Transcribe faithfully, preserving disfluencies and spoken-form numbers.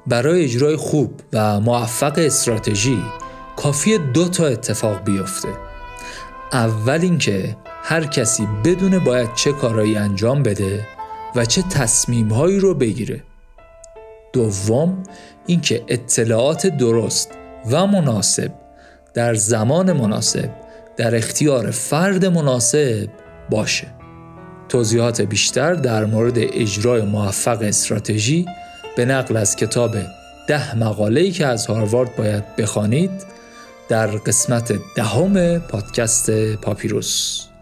برای اجرای خوب و موفق استراتژی کافیه دو تا اتفاق بیفته. اول اینکه هر کسی بدونه باید چه کارایی انجام بده و چه تصمیم‌هایی رو بگیره. دوم اینکه اطلاعات درست و مناسب در زمان مناسب در اختیار فرد مناسب باشه. توضیحات بیشتر در مورد اجرای موفق استراتژی به نقل از کتاب ده مقاله‌ای که از هاروارد باید بخوانید در قسمت دهم پادکست پاپیروس.